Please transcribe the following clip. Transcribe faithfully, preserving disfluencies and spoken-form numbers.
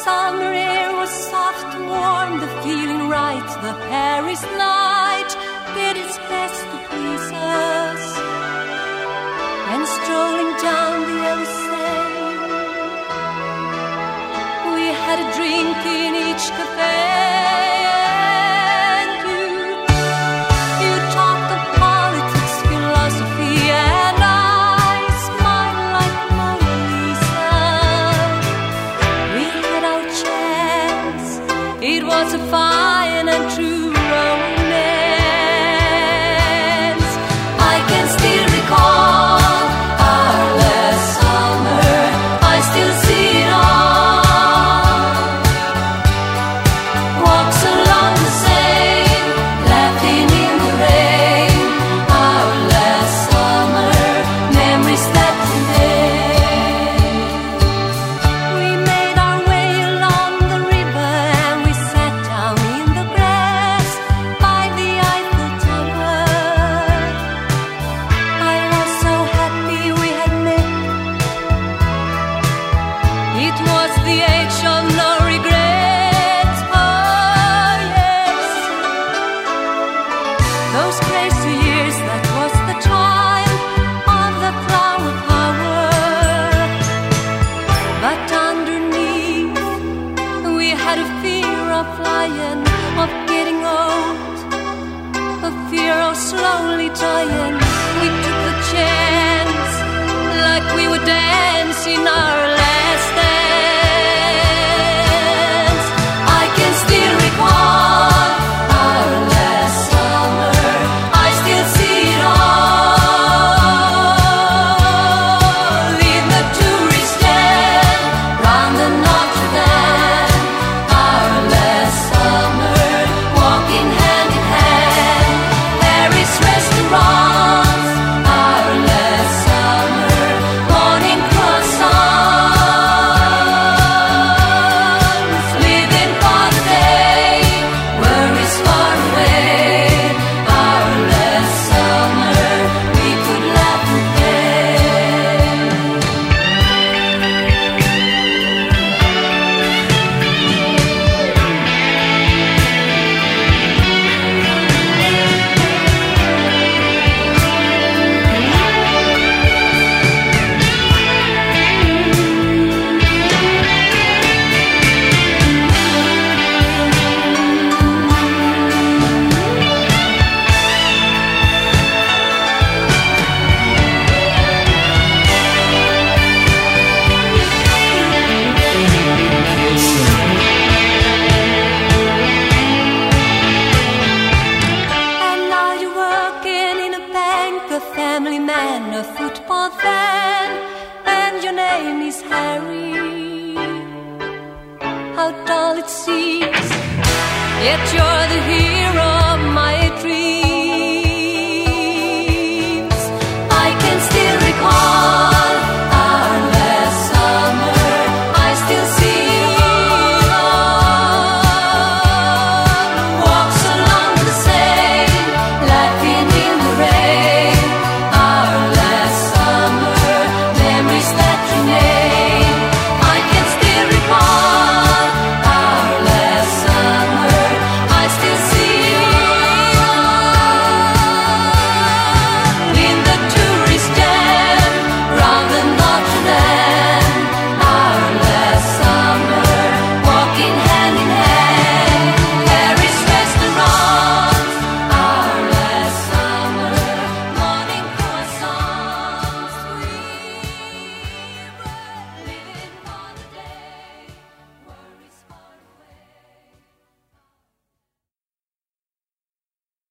summer air was soft and warm, the feeling right, the Paris night did its best to please us. And strolling down the Elysee, we had a drink in each cafe. And you, you talked of politics, philosophy, and I smiled like Mona Lisa. We had our chance, it was a fine and true romance. I can still recall our last summer, I still see it all. Walks along the Seine, laughing in the rain. Our last summer, memories that today. We made our way along the river and we sat down in the grass by the Eiffel Tower. I was so happy we had met. It was the age of no regrets. Oh yes, those crazy years, that was the time of the flower power. But underneath, we had a fear of flying, of getting old, a fear of slowly dying. We took the chance, like we were dancing our last dance. I can still recall our last summer, I still see it all. In the tourist stand, round the Notre Dame. Our last summer, walking hand in hand. Paris restaurants. Our last summer, morning croissants. Living for the day, worries far away. Our last summer, we could laugh and play. And now you're working in a bank, a family man, a football fan, and your name is Harry. How tall it seems, yet you're the hero.